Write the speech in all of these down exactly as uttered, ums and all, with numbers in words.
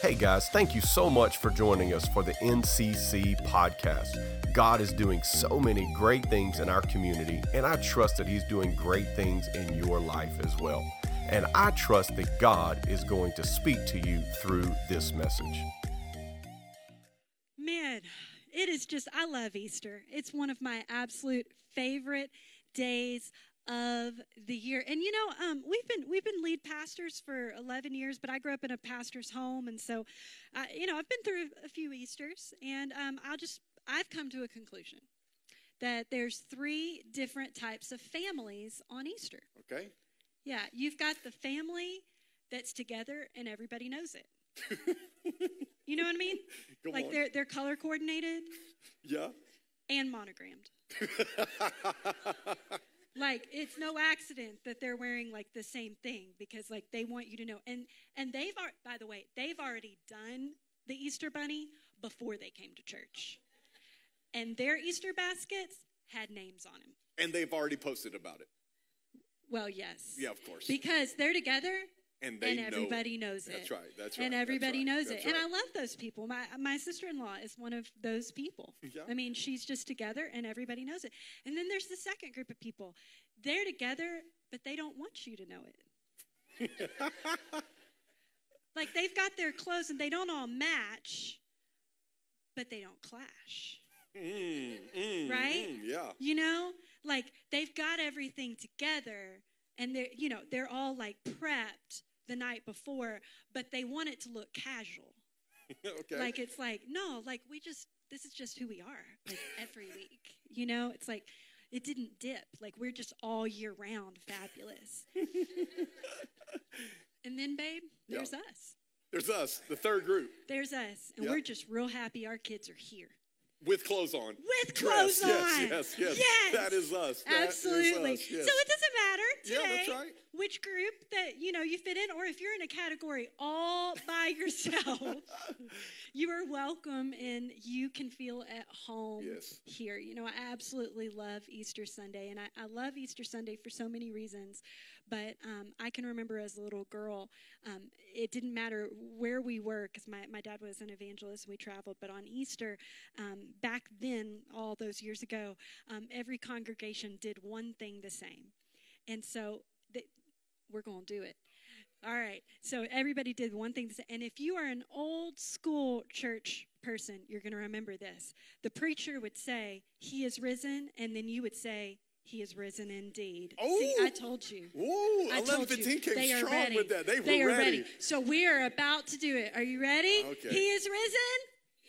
Hey guys, thank you so much for joining us for the N C C podcast. God is doing so many great things in our community, and I trust that He's doing great things in your life as well. And I trust that God is going to speak to you through this message. Man, it is just, I love Easter. It's one of my absolute favorite days of the year. And you know, um, we've been we've been lead pastors for eleven years, but I grew up in a pastor's home, and so, uh, you know, I've been through a few Easters, and um, I'll just I've come to a conclusion that there's three different types of families on Easter. Okay. Yeah, you've got the family that's together and everybody knows it. You know what I mean? Go like on. they're they're color coordinated Yeah. and monogrammed. Like, it's no accident that they're wearing, like, the same thing because, like, they want you to know. And and they've, ar- by the way, they've already done the Easter Bunny before they came to church. And their Easter baskets had names on them. And they've already posted about it. Well, yes. Yeah, of course. Because they're together. And they and know everybody it. knows it. That's right. That's right. And everybody that's right, knows that's it. And right. I love those people. My my sister-in-law is one of those people. Yeah. I mean, she's just together and everybody knows it. And then there's the second group of people. They're together, but they don't want you to know it. Like, they've got their clothes and they don't all match, but they don't clash. Mm, mm, Right? Mm, yeah. You know? Like, they've got everything together and they're, you know, they're all like prepped the night before, but they want it to look casual. Okay. Like, it's like, no, like, we just, this is just who we are, like, every week. You know, it's like, it didn't dip. Like, we're just all year round fabulous. And then, babe, there's Yeah. us. There's us, the third group, There's us. And Yeah. we're just real happy our kids are here. with clothes on. With clothes Dressed. on. Yes, yes, yes. Yes. That is us. That is Absolutely. us, yes. So it doesn't matter today Yeah, that's right. which group that, you know, you fit in, or if you're in a category all by yourself, you are welcome and you can feel at home Yes. here. You know, I absolutely love Easter Sunday, and I, I love Easter Sunday for so many reasons. But um, I can remember as a little girl, um, it didn't matter where we were, because my, my dad was an evangelist, we traveled. But on Easter, um, back then, all those years ago, um, every congregation did one thing the same. And so they, we're going to do it. All right. So everybody did one thing the same. And if you are an old school church person, you're going to remember this. The preacher would say, "He is risen," and then you would say, "He is risen indeed." Oh. See, I told you. Ooh, I eleven told you. fifteen came They are strong ready. with that. They were They are ready. ready. So we are about to do it. Are you ready? Okay. He is risen.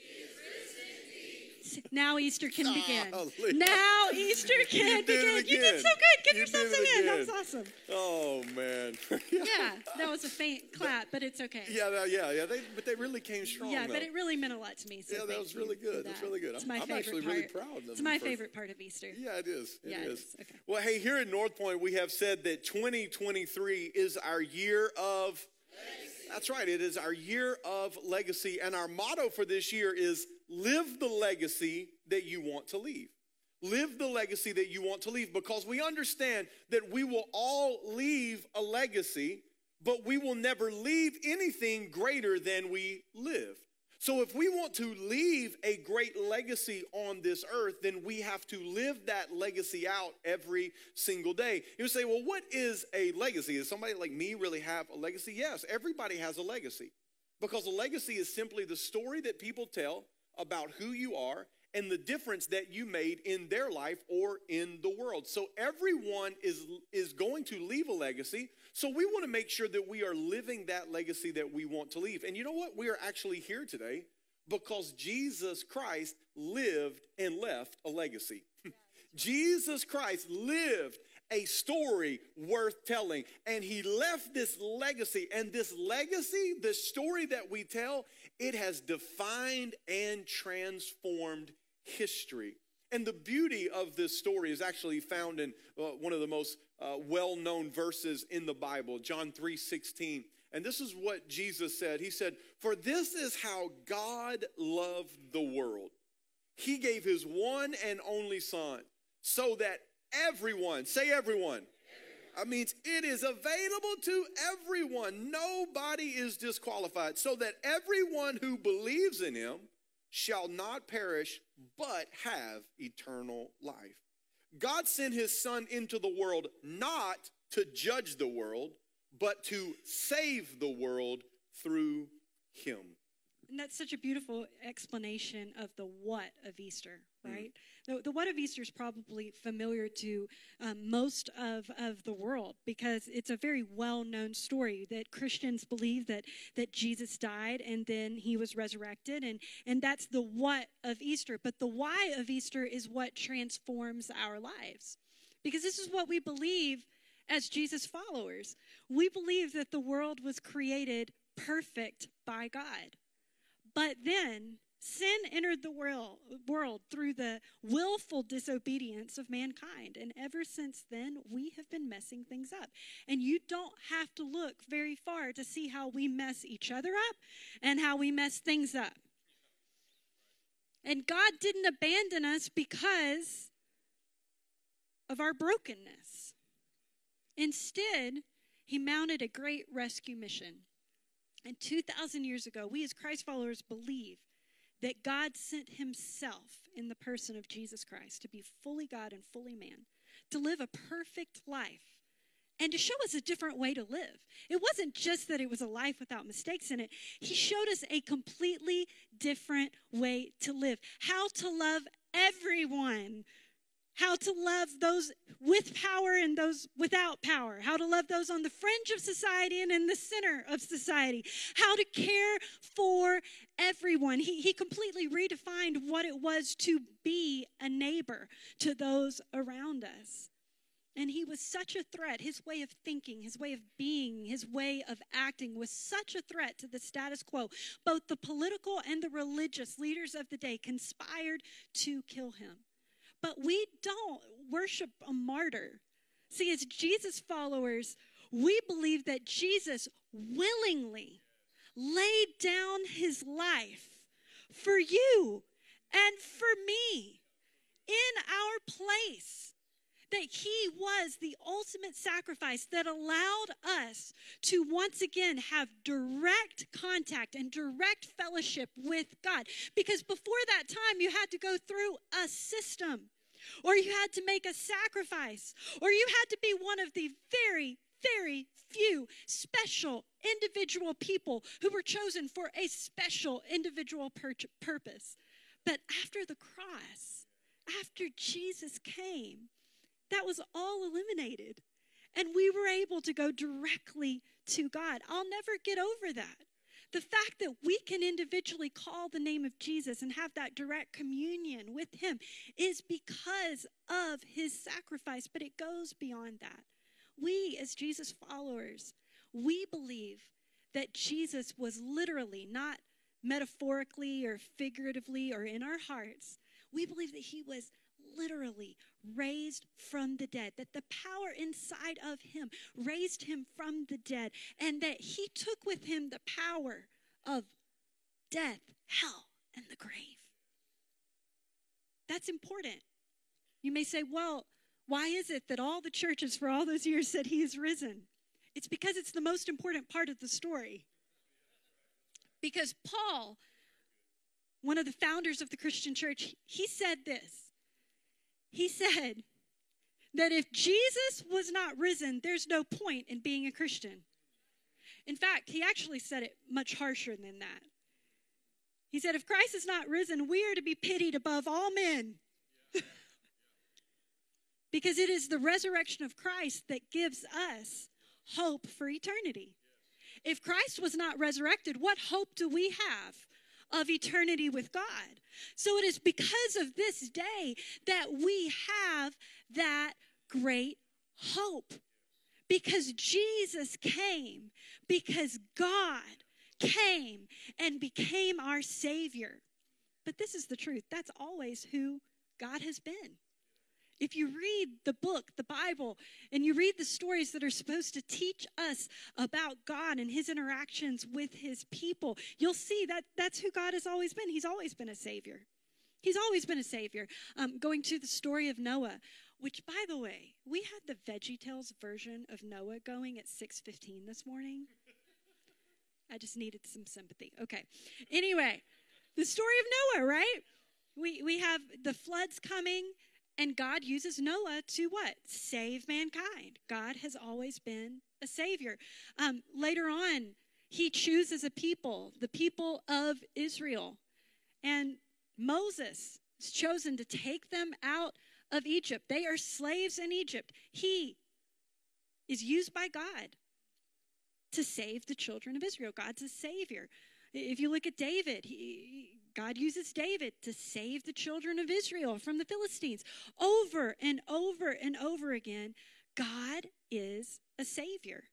Now Easter can begin. Golly. Now Easter can You did it begin. You did again. so good. Give You yourself did some it hand. That was again. awesome. Oh, man. Yeah, that was a faint clap, but it's okay. Yeah, that- yeah, yeah. They, but they really came strong, Yeah, though. but it really meant a lot to me. So Yeah, that thank was you really for good. that. That's really good. It's I'm- my I'm favorite actually part. really proud of It's them my for- favorite part of Easter. Yeah, it is. It Yeah, it is. is. Okay. Well, hey, here at North Point, we have said that twenty twenty-three is our year of legacy. That's right. It is our year of legacy. And our motto for this year is live the legacy that you want to leave. Live the legacy that you want to leave, because we understand that we will all leave a legacy, but we will never leave anything greater than we live. So if we want to leave a great legacy on this earth, then we have to live that legacy out every single day. You say, well, what is a legacy? Does somebody like me really have a legacy? Yes, everybody has a legacy, because a legacy is simply the story that people tell about who you are and the difference that you made in their life or in the world. So everyone is, is going to leave a legacy. So we want to make sure that we are living that legacy that we want to leave. And you know what? We are actually here today because Jesus Christ lived and left a legacy. Jesus Christ lived a story worth telling, and he left this legacy. And this legacy, the story that we tell, it has defined and transformed history. And the beauty of this story is actually found in uh, one of the most uh, well-known verses in the Bible, John three sixteen. And this is what Jesus said. He said, "For this is how God loved the world. He gave his one and only son, so that everyone," say everyone, everyone, That means it is available to everyone. Nobody is disqualified. So that everyone who believes in him shall not perish, but have eternal life. God sent his son into the world not to judge the world, but to save the world through him. And that's such a beautiful explanation of the what of Easter, right? Mm. The, the what of Easter is probably familiar to um, most of, of the world because it's a very well-known story that Christians believe that, that Jesus died and then he was resurrected, and, and that's the what of Easter. But the why of Easter is what transforms our lives, because this is what we believe as Jesus followers. We believe that the world was created perfect by God. But then sin entered the world, world through the willful disobedience of mankind. And ever since then, we have been messing things up. And you don't have to look very far to see how we mess each other up and how we mess things up. And God didn't abandon us because of our brokenness. Instead, he mounted a great rescue mission. And two thousand years ago, we as Christ followers believe that God sent himself in the person of Jesus Christ to be fully God and fully man, to live a perfect life, and to show us a different way to live. It wasn't just that it was a life without mistakes in it. He showed us a completely different way to live, how to love everyone, how to love those with power and those without power, how to love those on the fringe of society and in the center of society, how to care for everyone. He, he completely redefined what it was to be a neighbor to those around us. And he was such a threat. His way of thinking, his way of being, his way of acting was such a threat to the status quo. Both the political and the religious leaders of the day conspired to kill him. But we don't worship a martyr. See, as Jesus followers, we believe that Jesus willingly laid down his life for you and for me in our place. That he was the ultimate sacrifice that allowed us to once again have direct contact and direct fellowship with God. Because before that time, you had to go through a system, or you had to make a sacrifice, or you had to be one of the very, very few special individual people who were chosen for a special individual pur- purpose. But after the cross, after Jesus came, that was all eliminated. And we were able to go directly to God. I'll never get over that. The fact that we can individually call the name of Jesus and have that direct communion with him is because of his sacrifice, but it goes beyond that. We, as Jesus followers, we believe that Jesus was literally, not metaphorically or figuratively or in our hearts, we believe that he was literally raised from the dead, that the power inside of him raised him from the dead, and that he took with him the power of death, hell, and the grave. That's important. You may say, well, why is it that all the churches for all those years said he is risen? It's because it's the most important part of the story. Because Paul, one of the founders of the Christian church, he said this. He said that if Jesus was not risen, there's no point in being a Christian. In fact, he actually said it much harsher than that. He said, if Christ is not risen, we are to be pitied above all men. Because it is the resurrection of Christ that gives us hope for eternity. If Christ was not resurrected, what hope do we have of eternity with God? So it is because of this day that we have that great hope. Because Jesus came, because God came and became our Savior. But this is the truth. That's always who God has been. If you read the book, the Bible, and you read the stories that are supposed to teach us about God and his interactions with his people, you'll see that that's who God has always been. He's always been a savior. He's always been a savior. Um, going to the story of Noah, Which, by the way, we had the VeggieTales version of Noah going at six fifteen this morning. I just needed some sympathy. Okay. Anyway, the story of Noah, right? We we have the floods coming, and God uses Noah to what? Save mankind. God has always been a savior. Um, later on, he chooses a people, the people of Israel. And Moses is chosen to take them out of Egypt. They are slaves in Egypt. He is used by God to save the children of Israel. God's a savior. If you look at David, he, God uses David to save the children of Israel from the Philistines. Over and over and over again, God is a savior.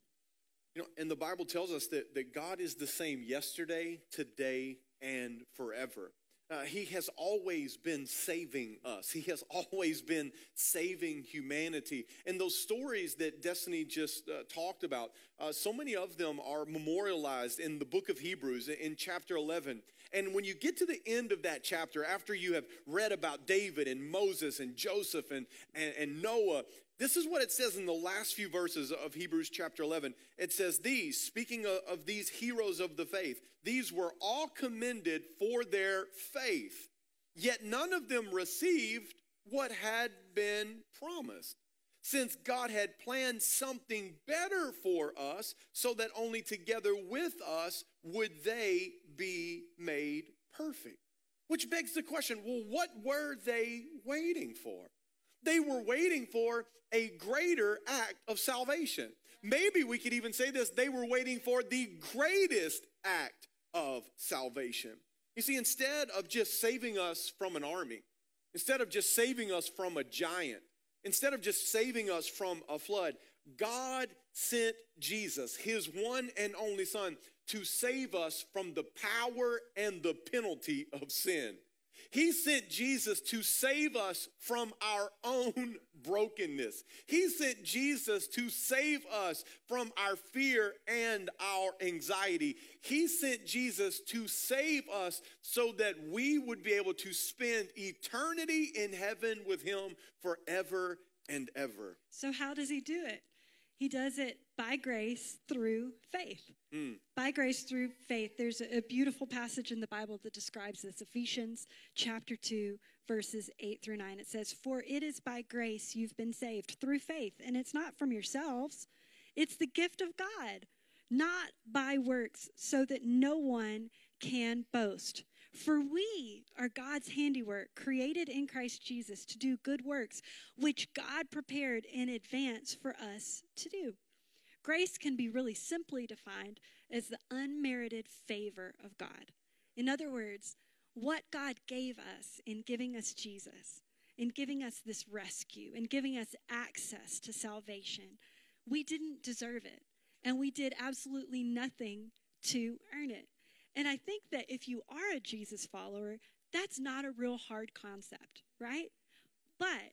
You know, and the Bible tells us that, that God is the same yesterday, today, and forever. Uh, he has always been saving us. He has always been saving humanity. And those stories that Destiny just uh, talked about, uh, so many of them are memorialized in the book of Hebrews in chapter eleven. And when you get to the end of that chapter, after you have read about David and Moses and Joseph and, and, and Noah, this is what it says in the last few verses of Hebrews chapter eleven. It says these, speaking of, of these heroes of the faith, these were all commended for their faith, yet none of them received what had been promised, since God had planned something better for us, so that only together with us would they be made perfect. Which begs the question, well, what were they waiting for? They were waiting for a greater act of salvation. Maybe we could even say this, they were waiting for the greatest act of salvation. You see, instead of just saving us from an army, instead of just saving us from a giant, instead of just saving us from a flood, God sent Jesus, his one and only son, to save us from the power and the penalty of sin. He sent Jesus to save us from our own brokenness. He sent Jesus to save us from our fear and our anxiety. He sent Jesus to save us so that we would be able to spend eternity in heaven with him forever and ever. So how does he do it? He does it by grace through faith. Mm. By grace through faith. There's a, a beautiful passage in the Bible that describes this. Ephesians chapter two, verses eight through nine. It says, "For it is by grace you've been saved through faith, and it's not from yourselves. It's the gift of God, not by works, so that no one can boast. For we are God's handiwork, created in Christ Jesus to do good works, which God prepared in advance for us to do." Grace can be really simply defined as the unmerited favor of God. In other words, what God gave us in giving us Jesus, in giving us this rescue, in giving us access to salvation, we didn't deserve it, and we did absolutely nothing to earn it. And I think that if you are a Jesus follower, that's not a real hard concept, right? But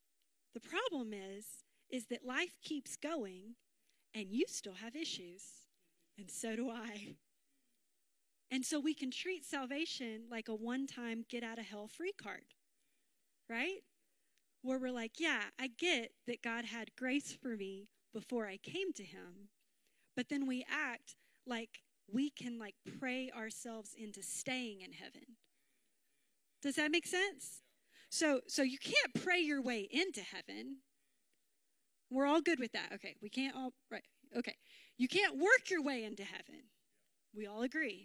the problem is, is that life keeps going and you still have issues, and so do I. And so we can treat salvation like a one-time get-out-of-hell-free card, right? Where we're like, yeah, I get that God had grace for me before I came to him, but then we act like we can like pray ourselves into staying in heaven. Does that make sense? So, so you can't pray your way into heaven. We're all good with that. Okay, we can't all, right, okay. You can't work your way into heaven. We all agree.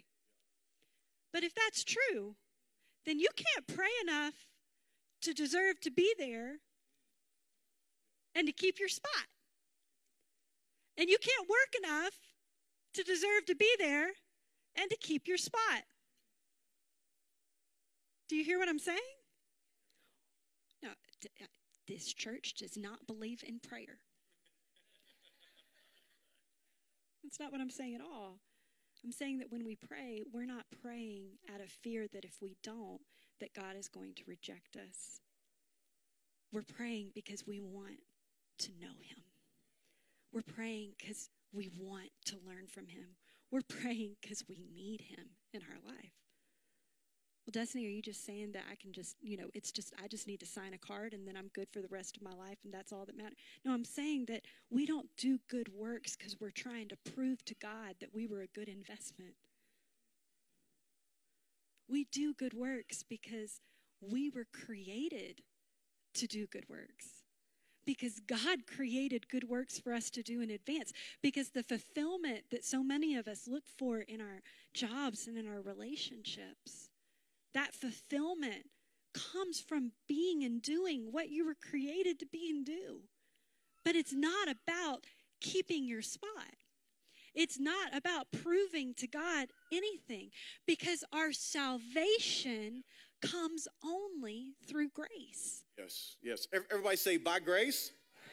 But if that's true, then you can't pray enough to deserve to be there and to keep your spot. And you can't work enough to deserve to be there and to keep your spot. Do you hear what I'm saying? No, this church does not believe in prayer. That's not what I'm saying at all. I'm saying that when we pray, we're not praying out of fear that if we don't, that God is going to reject us. We're praying because we want to know him. We're praying because we want to learn from him. We're praying because we need him in our life. Well, Destiny, are you just saying that I can just, you know, it's just, I just need to sign a card and then I'm good for the rest of my life and that's all that matters? No, I'm saying that we don't do good works because we're trying to prove to God that we were a good investment. We do good works because we were created to do good works. Because God created good works for us to do in advance. Because the fulfillment that so many of us look for in our jobs and in our relationships, that fulfillment comes from being and doing what you were created to be and do. But it's not about keeping your spot. It's not about proving to God anything, because our salvation comes only through grace. Yes, yes. Everybody say, by grace. By grace.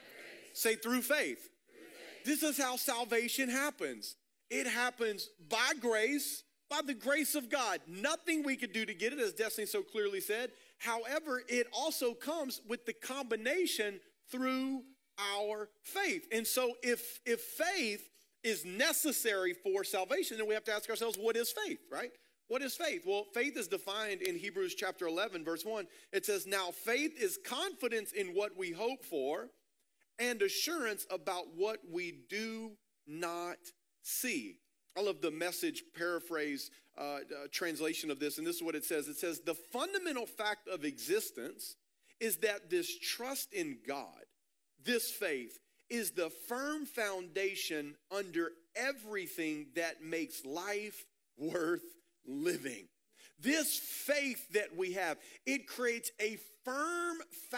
Say, through faith. Through faith. This is how salvation happens. It happens by grace, by the grace of God. Nothing we could do to get it, as Destiny so clearly said. However, it also comes with the combination through our faith. And so if, if faith is necessary for salvation, then we have to ask ourselves, what is faith, right? What is faith? Well, faith is defined in Hebrews chapter eleven, verse one. It says, now faith is confidence in what we hope for and assurance about what we do not see. I love the Message paraphrase uh, uh, translation of this, and this is what it says. It says, the fundamental fact of existence is that this trust in God, this faith, is the firm foundation under everything that makes life worth living. This faith that we have, it creates a firm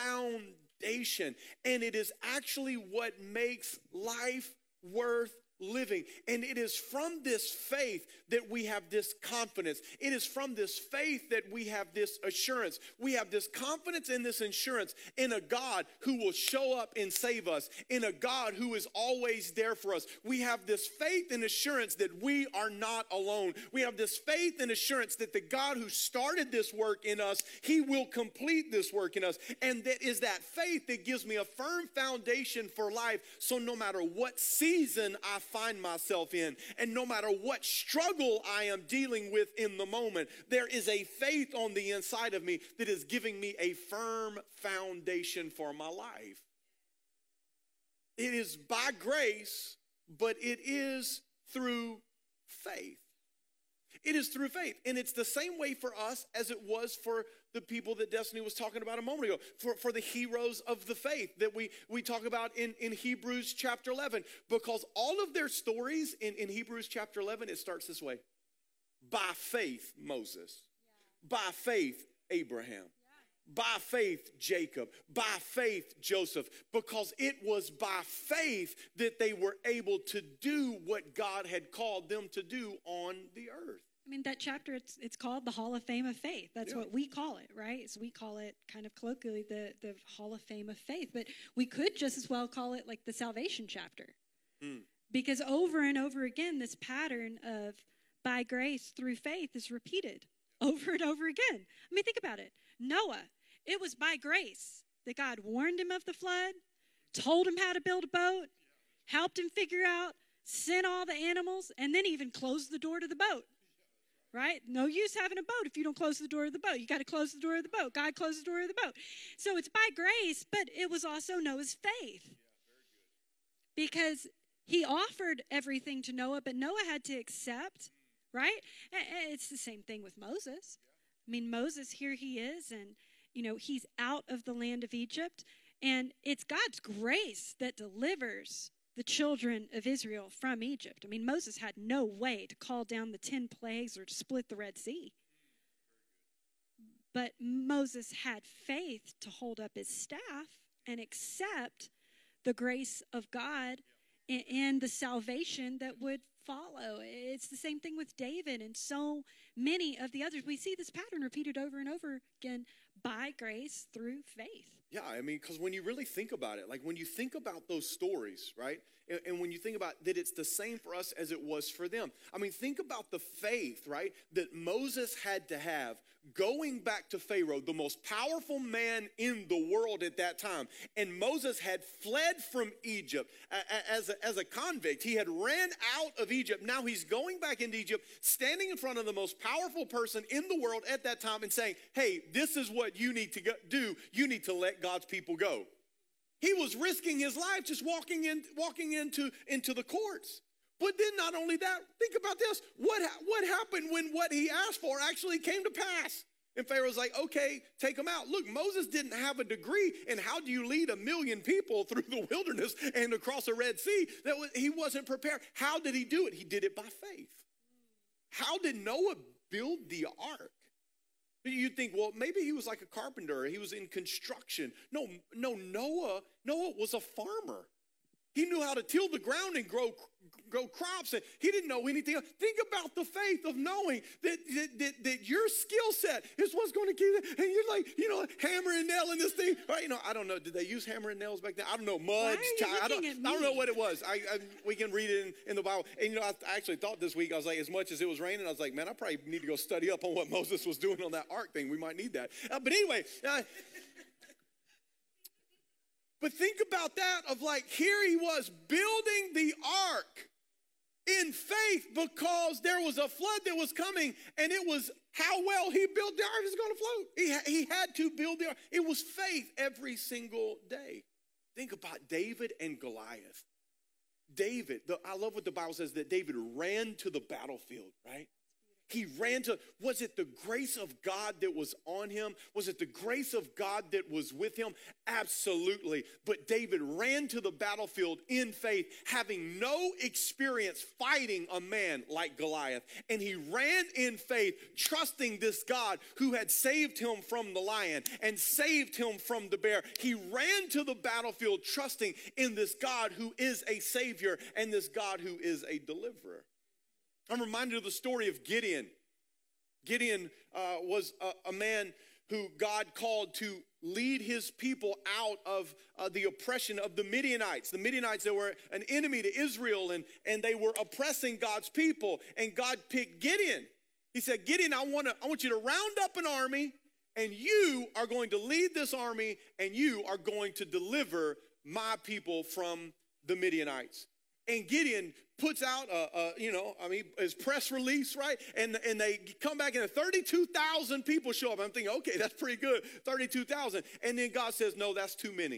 foundation, and it is actually what makes life worth living. And it is from this faith that we have this confidence. It is from this faith that we have this assurance. We have this confidence and this assurance in a God who will show up and save us, in a God who is always there for us. We have this faith and assurance that we are not alone. We have this faith and assurance that the God who started this work in us, he will complete this work in us. And that is that faith that gives me a firm foundation for life. So no matter what season I find myself in, and no matter what struggle I am dealing with in the moment, there is a faith on the inside of me that is giving me a firm foundation for my life. It is by grace, but it is through faith. It is through faith. And it's the same way for us as it was for the people that Destiny was talking about a moment ago, for, for the heroes of the faith that we, we talk about in, in Hebrews chapter eleven. Because all of their stories in, in Hebrews chapter eleven, it starts this way. By faith, Moses. Yeah. By faith, Abraham. Yeah. By faith, Jacob. By faith, Joseph. Because it was by faith that they were able to do what God had called them to do on the earth. I mean, that chapter, it's it's called the Hall of Fame of Faith. That's yeah. what we call it, right? So we call it kind of colloquially the, the Hall of Fame of Faith. But we could just as well call it like the salvation chapter. Mm. Because over and over again, this pattern of by grace through faith is repeated over and over again. I mean, think about it. Noah, it was by grace that God warned him of the flood, told him how to build a boat, helped him figure out, sent all the animals, and then even closed the door to the boat. Right? No use having a boat if you don't close the door of the boat. You got to close the door of the boat. God closed the door of the boat. So it's by grace, but it was also Noah's faith. Yeah, because he offered everything to Noah, but Noah had to accept, right? It's the same thing with Moses. I mean, Moses, here he is, and, you know, he's out of the land of Egypt, and it's God's grace that delivers the children of Israel from Egypt. I mean, Moses had no way to call down the ten plagues or to split the Red Sea. But Moses had faith to hold up his staff and accept the grace of God and the salvation that would follow. It's the same thing with David and so many of the others. We see this pattern repeated over and over again, by grace through faith. Yeah, I mean, because when you really think about it, like when you think about those stories, right? And, and when you think about that, it's the same for us as it was for them. I mean, think about the faith, right, that Moses had to have going back to Pharaoh, the most powerful man in the world at that time. And Moses had fled from Egypt as a, as a convict. He had ran out of Egypt. Now he's going back into Egypt, standing in front of the most powerful person in the world at that time and saying, hey, this is what you need to go, do. You need to let God's people go. He was risking his life just walking in, walking into, into the courts. But then not only that, think about this. What, what happened when what he asked for actually came to pass? And Pharaoh's like, okay, take them out. Look, Moses didn't have a degree in how do you lead a million people through the wilderness and across a Red Sea. That was, he wasn't prepared. How did he do it? He did it by faith. How did Noah build the ark? You'd think, well, maybe he was like a carpenter. He was in construction. No, no, Noah, Noah was a farmer. He knew how to till the ground and grow, grow crops, and he didn't know anything else. Think about the faith of knowing that, that, that, that your skill set is what's going to keep it. And you're like, you know, hammer and nailing this thing. Right? You know, I don't know. Did they use hammer and nails back then? I don't know. Mud. I don't, I don't know what it was. I, I, we can read it in, in the Bible. And, you know, I, I actually thought this week, I was like, as much as it was raining, I was like, man, I probably need to go study up on what Moses was doing on that ark thing. We might need that. Uh, but anyway, uh, but think about that of like, here he was building the ark in faith because there was a flood that was coming, and it was how well he built the ark is going to float. He, he had to build the ark. It was faith every single day. Think about David and Goliath. David, the, I love what the Bible says, that David ran to the battlefield, right? He ran to, was it the grace of God that was on him? Was it the grace of God that was with him? Absolutely. But David ran to the battlefield in faith, having no experience fighting a man like Goliath. And he ran in faith, trusting this God who had saved him from the lion and saved him from the bear. He ran to the battlefield, trusting in this God who is a savior and this God who is a deliverer. I'm reminded of the story of Gideon. Gideon uh, was a, a man who God called to lead his people out of uh, the oppression of the Midianites. The Midianites, they were an enemy to Israel, and, and they were oppressing God's people. And God picked Gideon. He said, Gideon, I, wanna, I want you to round up an army, and you are going to lead this army, and you are going to deliver my people from the Midianites. And Gideon puts out, a, a, you know, I mean, his press release, right? And, and they come back and thirty-two thousand people show up. I'm thinking, okay, that's pretty good, thirty-two thousand. And then God says, no, that's too many.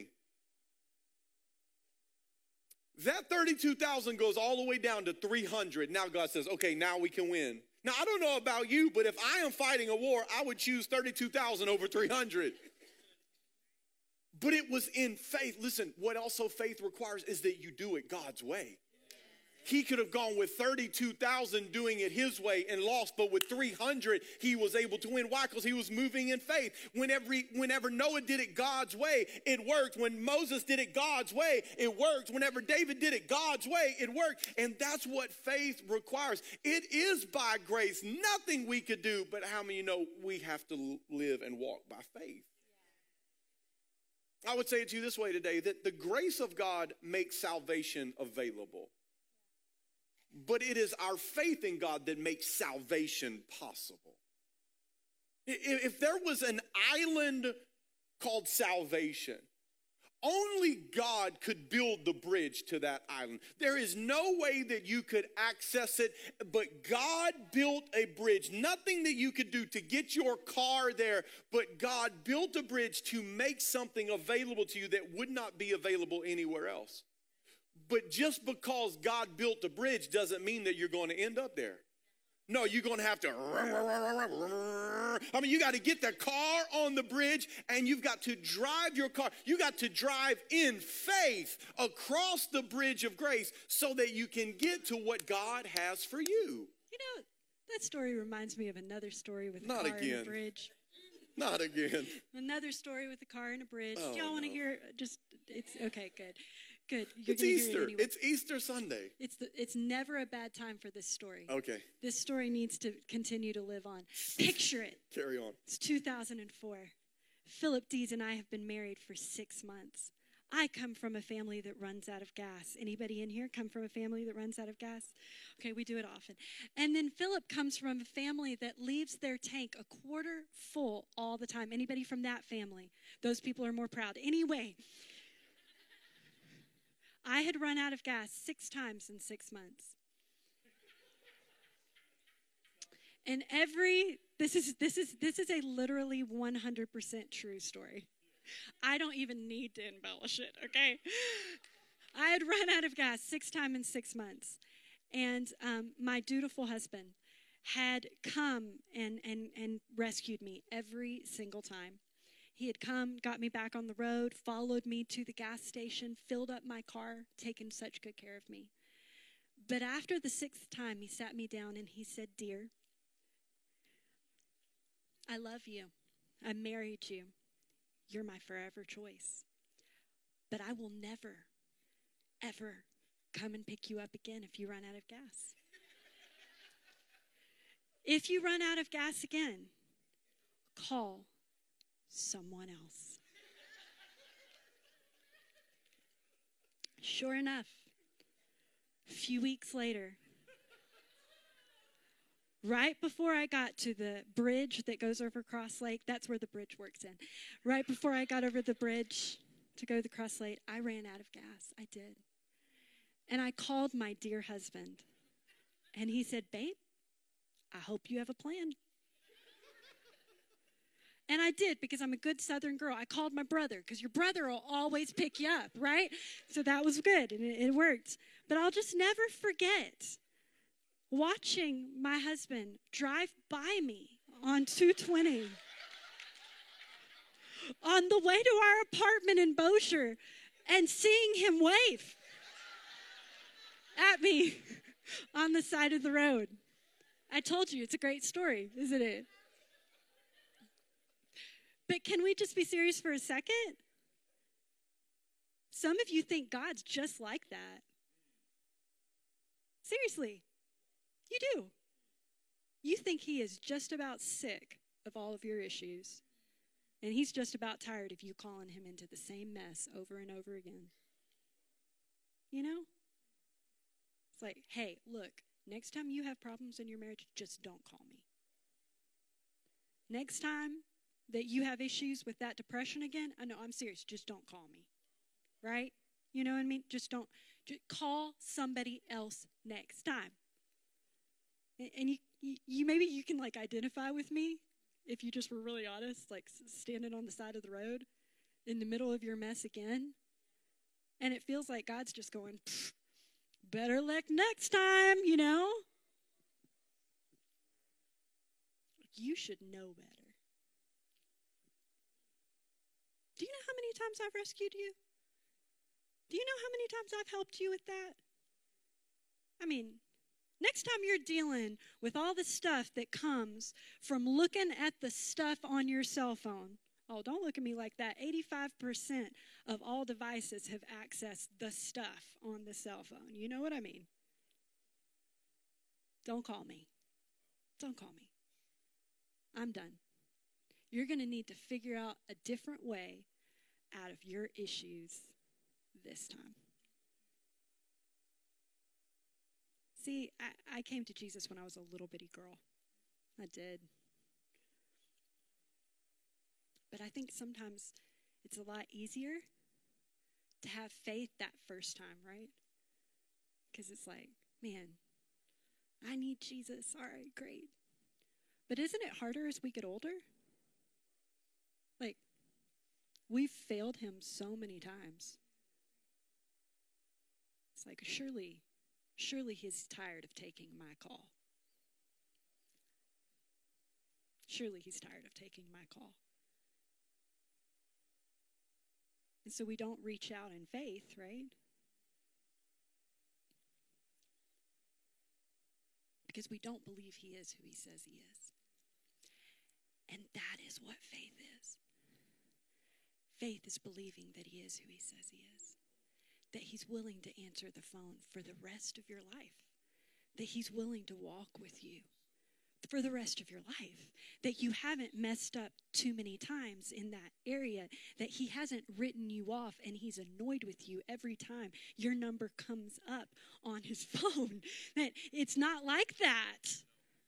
That thirty-two thousand goes all the way down to three hundred. Now God says, okay, now we can win. Now, I don't know about you, but if I am fighting a war, I would choose thirty-two thousand over three hundred. But it was in faith. Listen, what also faith requires is that you do it God's way. He could have gone with thirty-two thousand doing it his way and lost, but with three hundred, he was able to win. Why? Because he was moving in faith. Whenever, whenever Noah did it God's way, it worked. When Moses did it God's way, it worked. Whenever David did it God's way, it worked. And that's what faith requires. It is by grace, nothing we could do, but how many know we have to live and walk by faith? I would say it to you this way today, that the grace of God makes salvation available. But it is our faith in God that makes salvation possible. If there was an island called salvation, only God could build the bridge to that island. There is no way that you could access it, but God built a bridge. Nothing that you could do to get your car there, but God built a bridge to make something available to you that would not be available anywhere else. But just because God built a bridge doesn't mean that you're going to end up there. No, you're going to have to, I mean, you got to get the car on the bridge, and you've got to drive your car. You got to drive in faith across the bridge of grace so that you can get to what God has for you. You know, that story reminds me of another story with a Not car again. and a bridge. Not again. Another story with a car and a bridge. Oh, Do y'all want to no. hear? Just it's okay. Good, good. You're It's gonna Easter. Hear it anyway. It's Easter Sunday. It's the, it's never a bad time for this story. Okay, This story needs to continue to live on. Picture it. carry on. It's two thousand four. Philip Dees and I have been married for six months. I come from a family that runs out of gas. Anybody in here come from a family that runs out of gas? Okay, we do it often. And then Philip comes from a family that leaves their tank a quarter full all the time. Anybody from that family? Those people are more proud. Anyway, I had run out of gas six times in six months. And every, this is, this is, this is a literally one hundred percent true story. I don't even need to embellish it, okay? I had run out of gas six times in six months. And um, my dutiful husband had come and, and, and rescued me every single time. He had come, got me back on the road, followed me to the gas station, filled up my car, taken such good care of me. But after the sixth time, he sat me down and he said, "Dear, I love you. I married you. You're my forever choice. But I will never, ever come and pick you up again if you run out of gas. If you run out of gas again, call someone else." Sure enough, a few weeks later, right before I got to the bridge that goes over Cross Lake, that's where the bridge works in. Right before I got over the bridge to go to the Cross Lake, I ran out of gas. I did. And I called my dear husband. And he said, "Babe, I hope you have a plan." And I did, because I'm a good Southern girl. I called my brother, because your brother will always pick you up, right? So that was good, and it, it worked. But I'll just never forget watching my husband drive by me on two twenty on the way to our apartment in Bossier and seeing him wave at me on the side of the road. I told you, it's a great story, isn't it? But can we just be serious for a second? Some of you think God's just like that. Seriously. You do. You think he is just about sick of all of your issues. And he's just about tired of you calling him into the same mess over and over again. You know? It's like, hey, look, next time you have problems in your marriage, just don't call me. Next time that you have issues with that depression again, I know, I'm serious, just don't call me. Right? You know what I mean? Just don't. Just call somebody else next time. And you, you, you maybe you can like identify with me if you just were really honest, like standing on the side of the road in the middle of your mess again. And it feels like God's just going, better luck next time, you know? You should know better. Do you know how many times I've rescued you? Do you know how many times I've helped you with that? I mean, next time you're dealing with all the stuff that comes from looking at the stuff on your cell phone. Oh, don't look at me like that. eighty-five percent of all devices have accessed the stuff on the cell phone. You know what I mean? Don't call me. Don't call me. I'm done. You're going to need to figure out a different way out of your issues this time. See, I, I came to Jesus when I was a little bitty girl. I did. But I think sometimes it's a lot easier to have faith that first time, right? Because it's like, man, I need Jesus. All right, great. But isn't it harder as we get older? Like, we've failed him so many times. It's like, surely, surely he's tired of taking my call. Surely he's tired of taking my call. And so we don't reach out in faith, right? Because we don't believe he is who he says he is. And that is what faith is. Faith is believing that he is who he says he is. That he's willing to answer the phone for the rest of your life. That he's willing to walk with you for the rest of your life, that you haven't messed up too many times in that area, that he hasn't written you off and he's annoyed with you every time your number comes up on his phone, that it's not like that.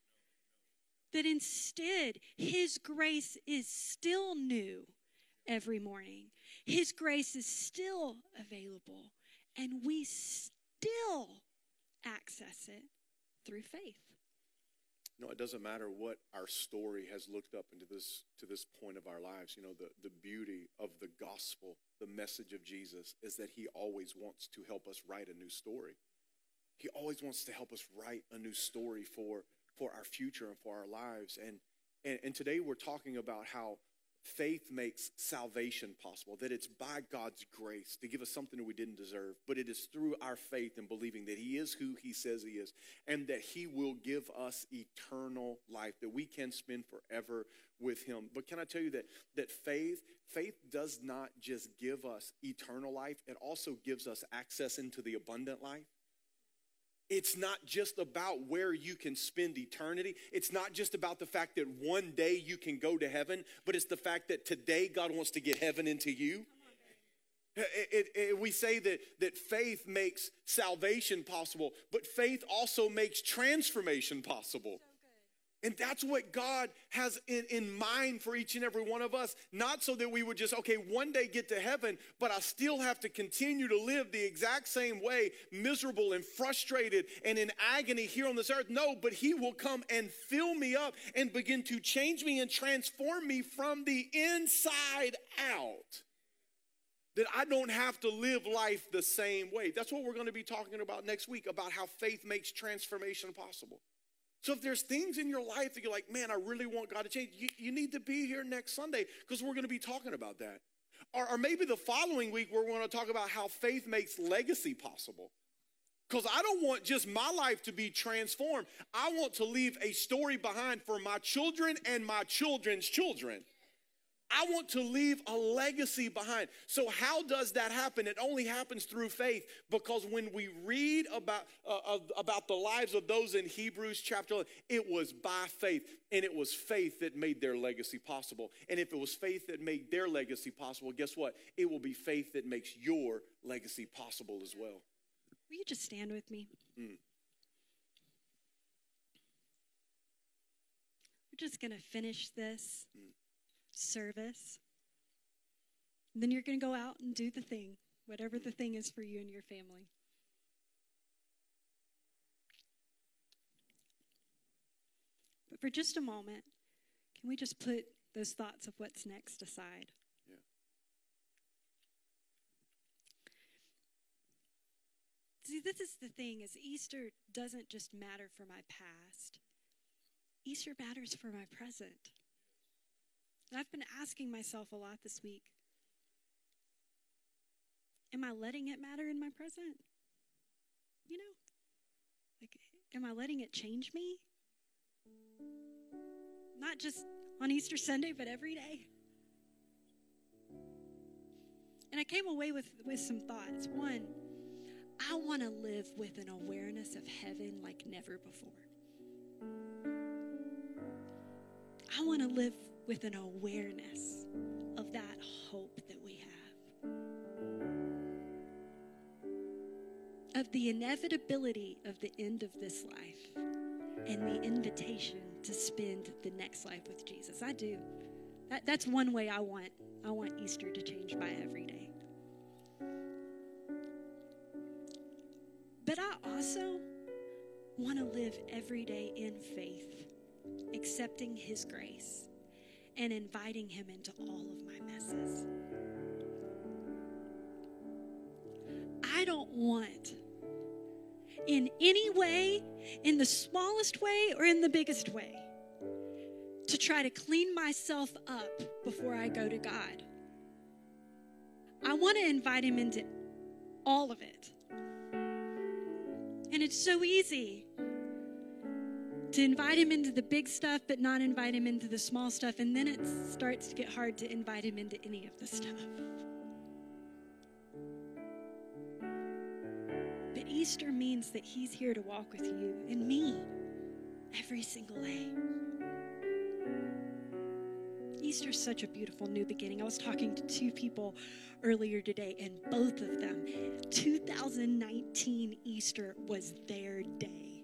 That instead, his grace is still new every morning. His grace is still available, and we still access it through faith. No, it doesn't matter what our story has looked up into this to this point of our lives. You know, the, the beauty of the gospel, the message of Jesus, is that he always wants to help us write a new story. He always wants to help us write a new story for, for our future and for our lives. And, and, and today we're talking about how faith makes salvation possible, that it's by God's grace to give us something that we didn't deserve, but it is through our faith and believing that he is who he says he is, and that he will give us eternal life, that we can spend forever with him. But can I tell you that that faith, faith does not just give us eternal life, it also gives us access into the abundant life. It's not just about where you can spend eternity. It's not just about the fact that one day you can go to heaven, but it's the fact that today God wants to get heaven into you. It, it, it, we say that, that faith makes salvation possible, but faith also makes transformation possible. And that's what God has in, in mind for each and every one of us. Not so that we would just, okay, one day get to heaven, but I still have to continue to live the exact same way, miserable and frustrated and in agony here on this earth. No, but he will come and fill me up and begin to change me and transform me from the inside out. That I don't have to live life the same way. That's what we're going to be talking about next week, about how faith makes transformation possible. So if there's things in your life that you're like, man, I really want God to change, you, you need to be here next Sunday because we're going to be talking about that. Or, or maybe the following week we're going to talk about how faith makes legacy possible. Because I don't want just my life to be transformed. I want to leave a story behind for my children and my children's children. I want to leave a legacy behind. So how does that happen? It only happens through faith, because when we read about, uh, about the lives of those in Hebrews chapter eleven, it was by faith, and it was faith that made their legacy possible. And if it was faith that made their legacy possible, guess what? It will be faith that makes your legacy possible as well. Will you just stand with me? Mm. We're just going to finish this mm. service. And then you're going to go out and do the thing, whatever the thing is for you and your family. But for just a moment, can we just put those thoughts of what's next aside? Yeah. See, this is the thing, is Easter doesn't just matter for my past. Easter matters for my present. And I've been asking myself a lot this week, am I letting it matter in my present? You know, like, am I letting it change me? Not just on Easter Sunday, but every day. And I came away with, with some thoughts. One, I want to live with an awareness of heaven like never before. I want to live with an awareness of that hope that we have, of the inevitability of the end of this life and the invitation to spend the next life with Jesus. I do. That, that's one way I want. I want Easter to change my everyday. But I also want to live every day in faith, accepting his grace and inviting him into all of my messes. I don't want, in any way, in the smallest way or in the biggest way, to try to clean myself up before I go to God. I want to invite him into all of it. And it's so easy to invite him into the big stuff, but not invite him into the small stuff. And then it starts to get hard to invite him into any of the stuff. But Easter means that he's here to walk with you and me Every single day. Easter is such a beautiful new beginning. I was talking to two people earlier today, and both of them, two thousand nineteen Easter was their day.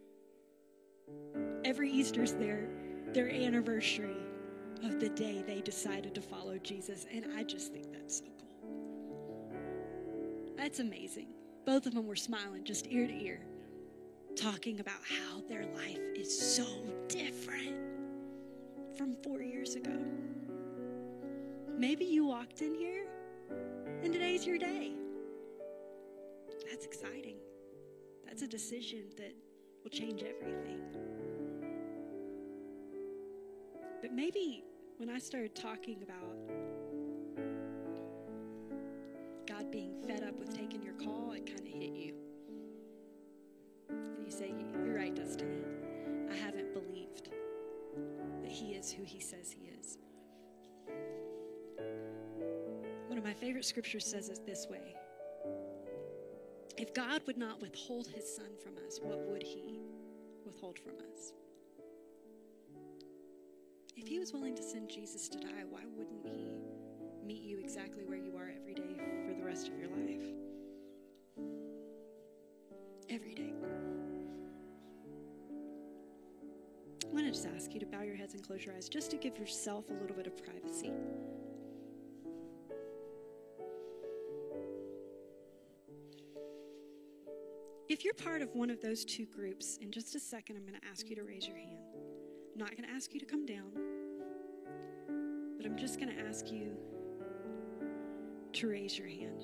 Every Easter's their, their anniversary of the day they decided to follow Jesus, and I just think that's so cool. That's amazing. Both of them were smiling just ear to ear, talking about how their life is so different from four years ago. Maybe you walked in here and today's your day. That's exciting. That's a decision that will change everything. But maybe when I started talking about God being fed up with taking your call, it kind of hit you. And you say, you're right, Destiny. I haven't believed that he is who he says he is. One of my favorite scriptures says it this way. If God would not withhold his son from us, what would he withhold from us? If he was willing to send Jesus to die, why wouldn't he meet you exactly where you are every day for the rest of your life? Every day. I want to just ask you to bow your heads and close your eyes just to give yourself a little bit of privacy. If you're part of one of those two groups, in just a second, I'm going to ask you to raise your hand. I'm not going to ask you to come down, but I'm just going to ask you to raise your hand.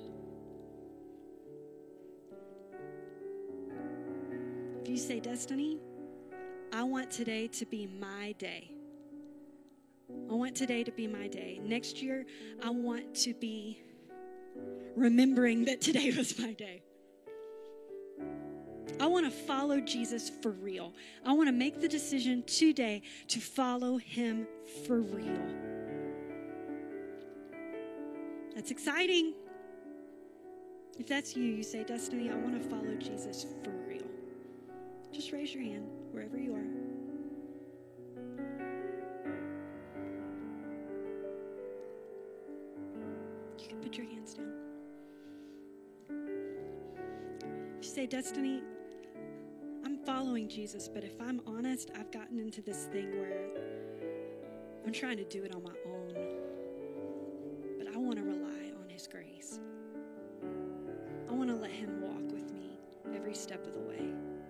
If you say, Destiny, I want today to be my day. I want today to be my day. Next year, I want to be remembering that today was my day. I want to follow Jesus for real. I want to make the decision today to follow him for real. That's exciting. If that's you, you say, Destiny, I want to follow Jesus for real. Just raise your hand wherever you are. You can put your hands down. If you say, Destiny, I'm following Jesus, but if I'm honest, I've gotten into this thing where I'm trying to do it on my own. But I want to rely on his grace. I want to let him walk with me every step of the way.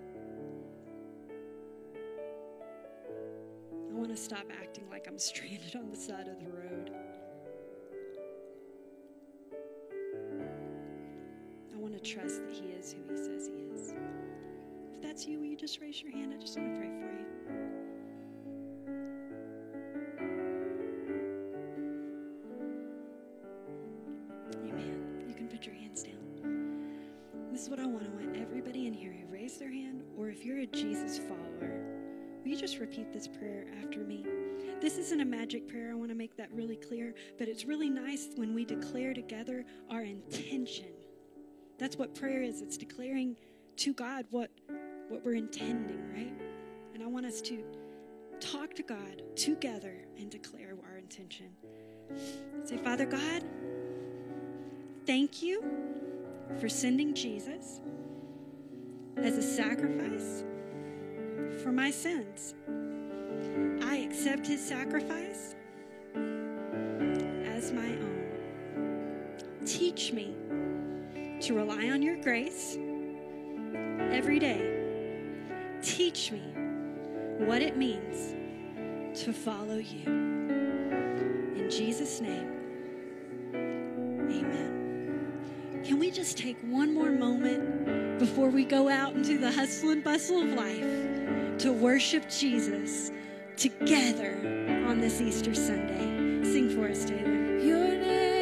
I want to stop acting like I'm stranded on the side of the road. I want to trust that he is who he says he is. If that's you, will you just raise your hand? I just want to pray for you. Amen. You can put your hands down. This is what I want. I want everybody in here who raised their hand, or if you're a Jesus follower, will you just repeat this prayer after me? This isn't a magic prayer. I want to make that really clear, but it's really nice when we declare together our intention. That's what prayer is. It's declaring to God what, what we're intending, right? And I want us to talk to God together and declare our intention. Say, Father God, thank you for sending Jesus as a sacrifice for my sins. I accept his sacrifice as my own. Teach me to rely on your grace every day. Teach me what it means to follow you. In Jesus' name, amen. Can we just take one more moment before we go out into the hustle and bustle of life to worship Jesus together on this Easter Sunday? Sing for us, Taylor. Your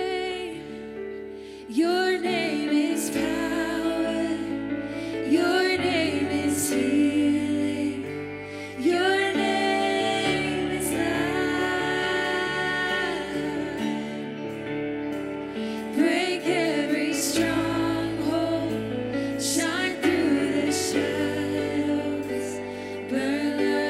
name, your name is power. Your name is healing. Your name is life. Break every stronghold. Shine through the shadows. Burn light.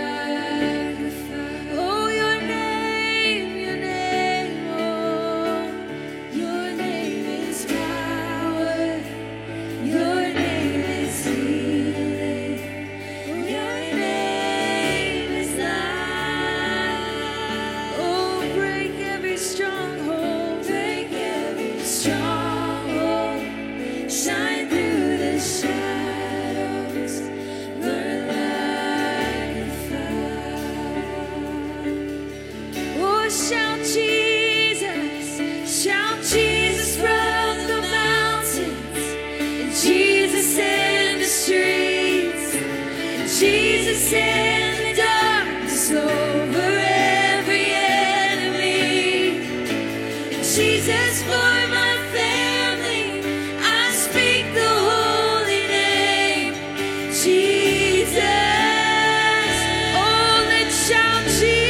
Jesus, for my family, I speak the holy name, Jesus. Oh, let's shout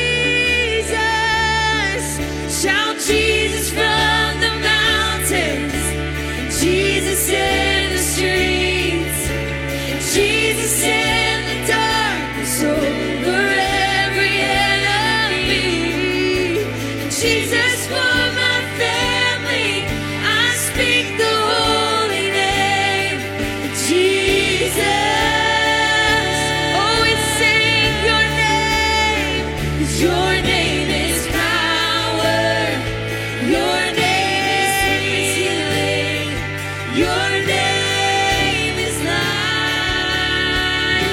Jesus, shout Jesus from the mountains, Jesus in the streets, Jesus in the darkness over every enemy, Jesus for my family, I speak the holy name, Jesus. Oh, we sing your name, 'cause your name is power, your name is healing, your name is life.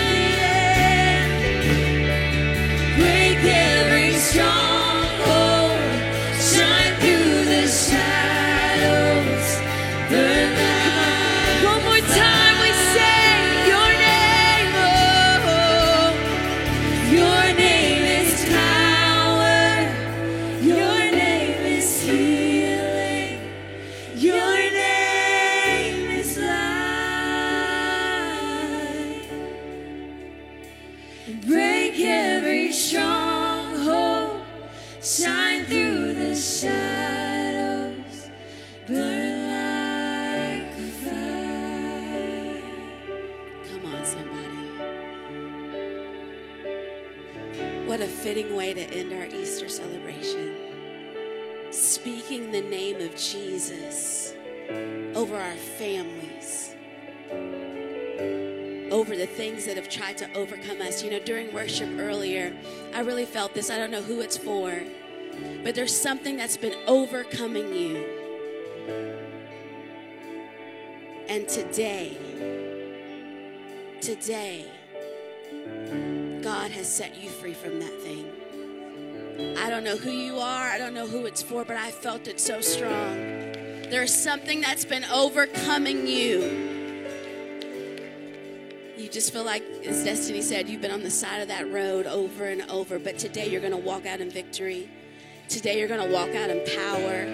Break every stronghold, shine through the shadows, burn light. One more time we say your name, oh, your name is power, your name is healing, your name is life. Break every stronghold, shine through the shadows, burn like a fire. Come on, somebody. What a fitting way to end our Easter celebration. Speaking the name of Jesus over our families, over the things that have tried to overcome us. You know, during worship earlier, I really felt this. I don't know who it's for, but there's something that's been overcoming you. And today, today, God has set you free from that thing. I don't know who you are. I don't know who it's for, but I felt it so strong. There's something that's been overcoming you. You just feel like, as Destiny said, you've been on the side of that road over and over, but today you're going to walk out in victory. Today you're going to walk out in power.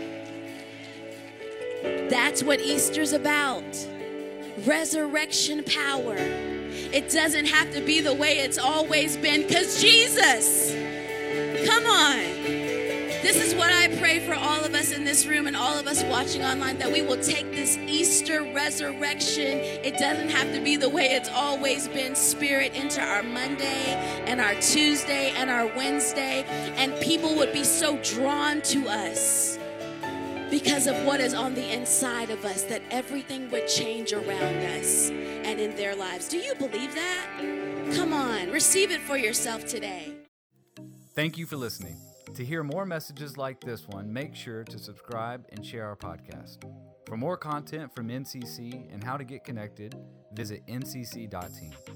That's what Easter's about. Resurrection power. It doesn't have to be the way it's always been, because Jesus, come on. This is what I pray for all of us in this room and all of us watching online, that we will take this Easter resurrection. It doesn't have to be the way it's always been, spirit, into our Monday and our Tuesday and our Wednesday. And people would be so drawn to us because of what is on the inside of us, that everything would change around us and in their lives. Do you believe that? Come on, receive it for yourself today. Thank you for listening. To hear more messages like this one, make sure to subscribe and share our podcast. For more content from N C C and how to get connected, visit N C C dot team.